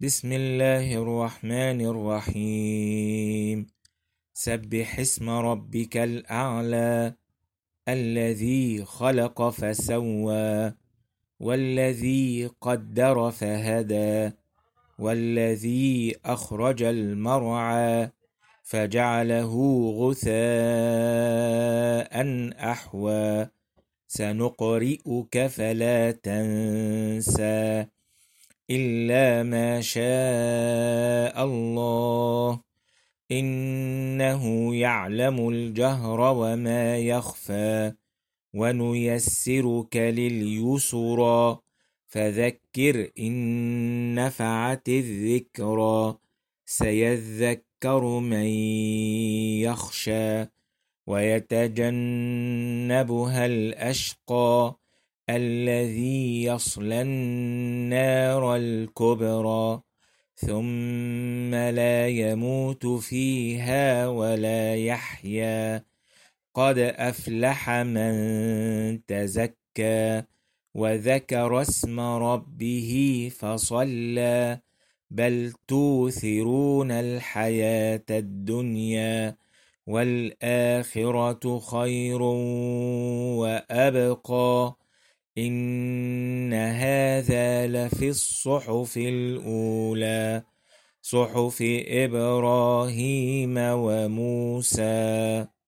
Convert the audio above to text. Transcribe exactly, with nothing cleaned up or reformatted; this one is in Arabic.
بسم الله الرحمن الرحيم. سبح اسم ربك الأعلى الذي خلق فسوى والذي قدر فهدى والذي أخرج المرعى فجعله غثاء أحوى سنقرئك فلا تنسى إلا ما شاء الله إنه يعلم الجهر وما يخفى ونيسرك لليسرى فذكر إن نفعت الذكرى سيذكر من يخشى ويتجنبها الأشقى الذي يصلى النار الكبرى ثم لا يموت فيها ولا يحيا قد أفلح من تزكى وذكر اسم ربه فصلى بل توثرون الحياة الدنيا والآخرة خير وأبقى إن هذا لفي الصحف الأولى صحف إبراهيم وموسى.